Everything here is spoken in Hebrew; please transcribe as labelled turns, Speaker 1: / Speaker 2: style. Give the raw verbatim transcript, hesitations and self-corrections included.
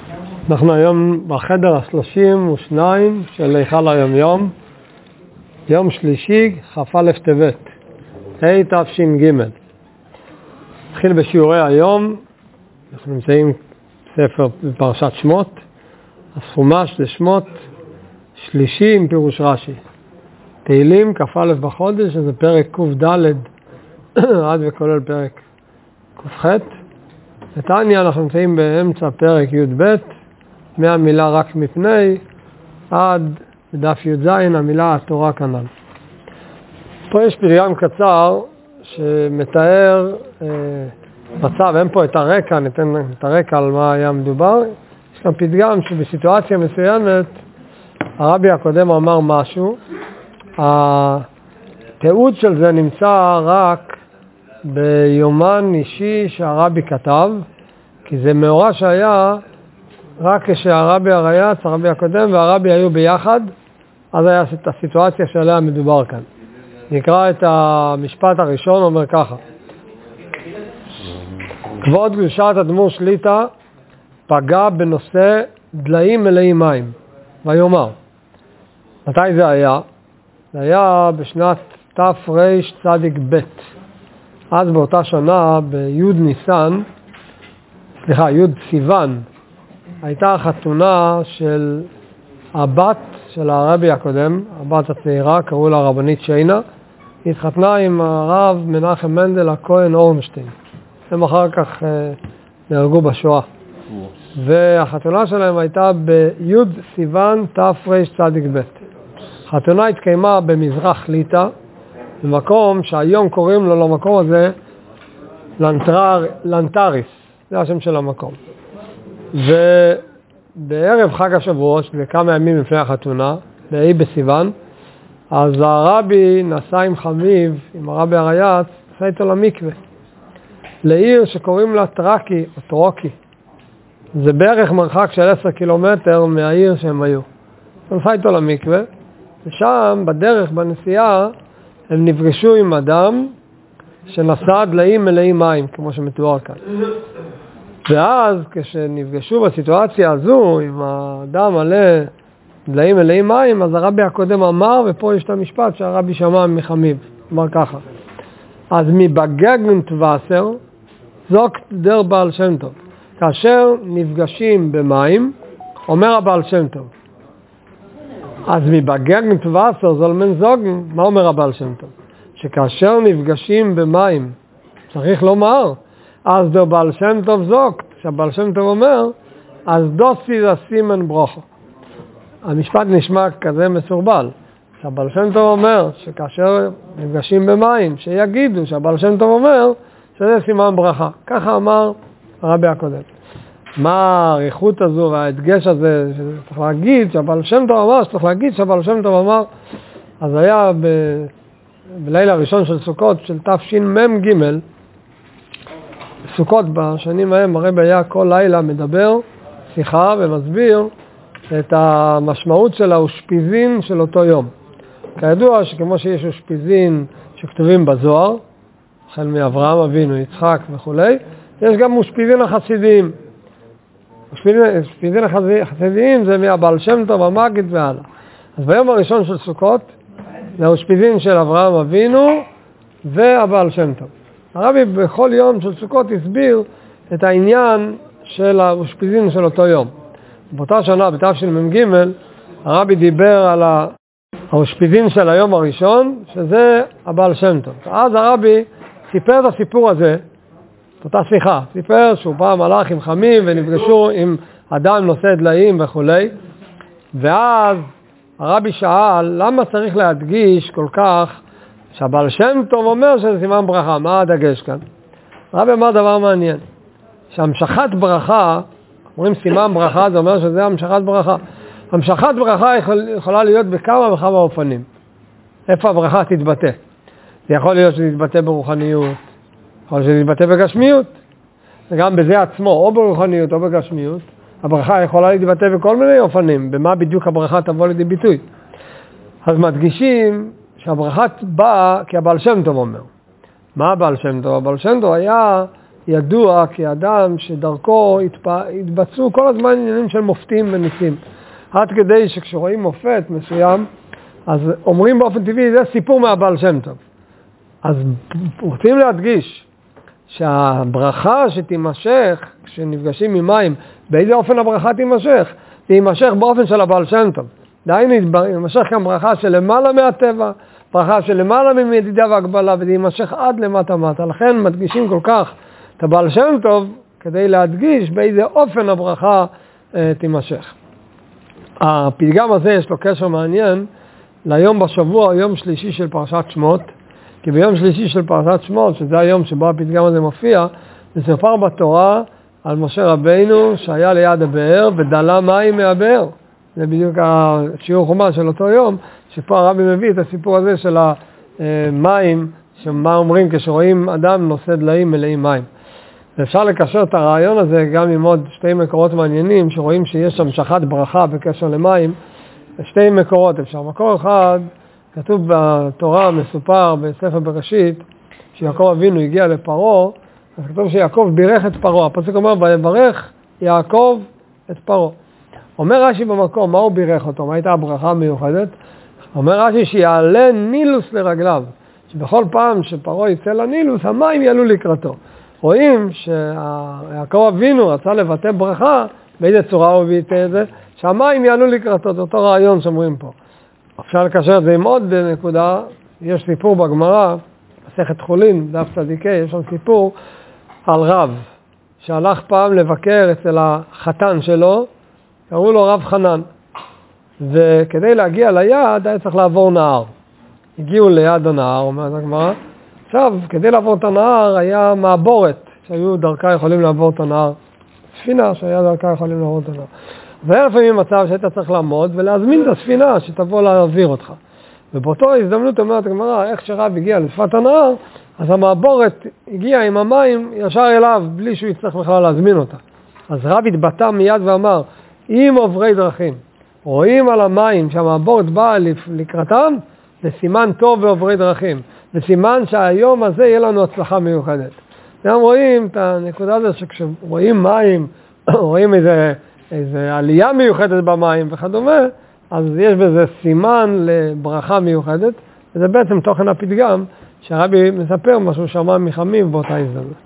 Speaker 1: אנחנו היום בחדר ה-שלושים ושתיים של היכל היום יום, יום שלישי, כ"א טבת, ה' תש"ג. נתחיל בשיעורי היום. אנחנו נמצאים בספר בפרשת שמות, הספומש זה שמות שלישי עם פירוש רש"י. תהילים כ"א בחודש, שזה פרק ק"ד עד וכולל פרק ק"ח. נתניה אנחנו נמצאים באמצע פרק י"ב, מהמילה רק מפני עד בדף י"ז המילה התורה כנ"ל. פה יש פתגם קצר שמתאר אה, מצב, אין פה את הרקע, ניתן את הרקע על מה היה מדובר. יש כאן פתגם שבסיטואציה מסוימת הרבי הקודם אמר משהו, התיעוד של זה נמצא רק ביומן אישי שהרבי כתב, כי זה מאורע שהיה רק כשהרבי הרייץ, הרבי הקודם והרבי היו ביחד, אז היה את הסיטואציה שעליה מדובר כאן. נקרא את המשפט הראשון, אומר ככה: כבוד קדושת אדמו"ר שליט"א פגע בנושא דליים מלאי מים, ויאמר. מתי זה היה? זה היה בשנת תרצ"ב. אז באותה שנה, ביוד ניסן, סליחה, יוד סיוון, הייתה החתונה של הבת של הרבי הקודם, הבת הצעירה, קראו לה רבנית שיינה. היא התחתנה עם הרב מנחם מנדל הכהן אורנשטיין. הם אחר כך אה, נהרגו בשואה. והחתונה שלהם הייתה ביוד סיוון תרצ"ב. החתונה התקיימה במזרח ליטא, במקום שהיום קוראים לו למקום הזה לנטר, לנטריס, זה השם של המקום. ובערב חג השבועות, שזה כמה ימים לפני החתונה, בה' בסיוון, אז הרבי נסע עם חמיב, עם הרבי הרייץ, נסע איתו למקווה, לעיר שקוראים לה טרקי או טרוקי. זה בערך מרחק של עשרה קילומטר מהעיר שהם היו. נסע איתו למקווה, ושם בדרך, בנסיעה, הם נפגשו עם אדם שנשא דליים מלאי מים, כמו שמתואר כאן. ואז כשנפגשו בסיטואציה הזו עם האדם מלא דליים מלאי מים, אז הרבי הקודם אמר, ופה יש את המשפט שהרבי שמע מחמיב, אמר ככה: אז מבגגנט וסר זוק דר בעל שם טוב. כאשר נפגשים במים, אומר הבעל שם טוב. אז מבגגנט וסר זולמן זוגן, מה אומר הבעל שם טוב? שכאשר נפגשים במים, צריך לומר, אז דר בעל שם טוב זוק, שהבעל שם טוב אומר, אז דוסי זה סימן ברוכו. המשפט נשמע כזה מסורבל. שהבעל שם טוב אומר שכאשר נפגשים במים, שיגידו שהבעל שם טוב אומר שזה סימן ברכה. ככה אמר הרבי הקודם. מה העריכות הזו וההדגש הזה שצריך להגיד שהבעל שם טוב אמר, שצריך להגיד שהבעל שם טוב אמר. אז היה ב... בלילה הראשון של סוכות של תשמ"ג, סוכות בשנים ההם הרבי היה כל לילה מדבר שיחה ומסביר את המשמעות של האושפיזין של אותו יום. כידוע שכמו שיש אושפיזין שכתובים בזוהר, החל מאברהם אבינו, יצחק וכו', יש גם אושפיזין החסידיים. אושפיזין החסידיים זה מהבעל שם טוב, המגיד והלאה. אז ביום הראשון של סוכות זה האושפיזין של אברהם אבינו והבעל שם טוב. הרבי בכל יום של סוכות הסביר את העניין של האושפיזין של אותו יום. באותה שנה, בתשמ"ג, הרבי דיבר על האושפיזין של היום הראשון, שזה הבעל שם טוב. אז הרבי סיפר את הסיפור הזה, את אותה שיחה, סיפר שהוא פעם הלך עם חמים ונפגשו עם אדם נושא דליים וכו'. ואז הרבי שאל, למה צריך להדגיש כל כך שהבעל שם טוב אומר שזה סימן ברכה? מה הדגש כאן? הרבי אמר דבר מעניין, שהמשכת ברכה, אומרים סימן ברכה, זה אומר שזה המשכת ברכה. המשכת ברכה יכול, יכולה להיות בכמה וכמה אופנים. איפה הברכה תתבטא? זה יכול להיות שזה תתבטא ברוחניות, יכול להיות שזה תתבטא בגשמיות. וגם בזה עצמו, או ברוחניות או בגשמיות, הברכה יכולה להתבטא בכל מיני אופנים. במה בדיוק הברכה תבוא לידי ביטוי? אז מדגישים שהברכה באה כי הבעל שם טוב אומר. מה הבעל שם טוב? הבעל שם טוב היה ידוע כאדם שדרכו התבצעו כל הזמן עניינים של מופתים וניסים. עד כדי שכשרואים מופת מסוים, אז אומרים באופן טבעי, זה סיפור מהבעל שם טוב. אז רוצים להדגיש שהברכה שתימשך, כשנפגשים עם מים, באיזה אופן הברכה תימשך? תימשך באופן של הבעל שם טוב. דהיינו, תימשך כאן ברכה של למעלה מהטבע, ברכה של למעלה ממדידה והגבלה, ותימשך עד למטה מטה. לכן מדגישים כל כך את הבעל שם טוב, כדי להדגיש באיזה אופן הברכה אה, תימשך. הפתגם הזה יש לו קשר מעניין ליום בשבוע, יום שלישי של פרשת שמות, כי ביום שלישי של פרשת שמות, שזה היום שבו הפתגם הזה מופיע, מסופר בתורה על משה רבינו שהיה ליד הבאר ודלה מים מהבאר. זה בדיוק השיעור חומה של אותו יום, שפה הרבי מביא את הסיפור הזה של המים, שמה אומרים כשרואים אדם נושא דליים מלאים מים. ואפשר לקשר את הרעיון הזה גם עם עוד שתי מקורות מעניינים, שרואים שיש שם שחת ברכה בקשר למים, שתי מקורות אפשר. מקור אחד, כתוב בתורה, מסופר בספר בראשית, שיעקב אבינו הגיע לפרעה, אז כתוב שיעקב בירך את פרעה. הפסוק אומר, ויברך יעקב את פרעה. אומר רש"י במקום, מה הוא בירך אותו? מה הייתה הברכה המיוחדת? אומר רש"י שיעלה נילוס לרגליו, שבכל פעם שפרעה יצא לנילוס, המים יעלו לקראתו. רואים שיעקב אבינו רצה לבטא ברכה, באיזה צורה הוא ביטא את זה? שהמים יעלו לקראתו, זה אותו רעיון שאומרים פה. אפשר לקשר את זה עם עוד נקודה, יש סיפור בגמרא, מסכת חולין, דף צדיקי, יש שם סיפור על רב, שהלך פעם לבקר אצל החתן שלו, קראו לו רב חנן, וכדי להגיע ליעד היה צריך לעבור נהר. הגיעו ליד הנהר, אומרת הגמרא, עכשיו, כדי לעבור את הנהר היה מעבורת, שהיו דרכה יכולים לעבור את הנהר, ספינה שהיה דרכה יכולים לעבור את הנהר. והיה לפעמים מצב שהיית צריך לעמוד ולהזמין את הספינה שתבוא להעביר אותך. ובאותו הזדמנות אומרת הגמרא, איך שרב הגיע לשפת הנהר, אז המעבורת הגיעה עם המים ישר אליו, בלי שהוא יצטרך בכלל להזמין אותה. אז רב התבטא מיד ואמר, אם עוברי דרכים רואים על המים שהמעבורת באה לקראתם, זה סימן טוב בעוברי דרכים. זה סימן שהיום הזה יהיה לנו הצלחה מיוחדת. גם רואים את הנקודה הזאת שכשרואים מים, רואים איזה, איזה עלייה מיוחדת במים וכדומה, אז יש בזה סימן לברכה מיוחדת, וזה בעצם תוכן הפתגם שהרבי מספר משהו שמע מחמיב באותה הזדמנות.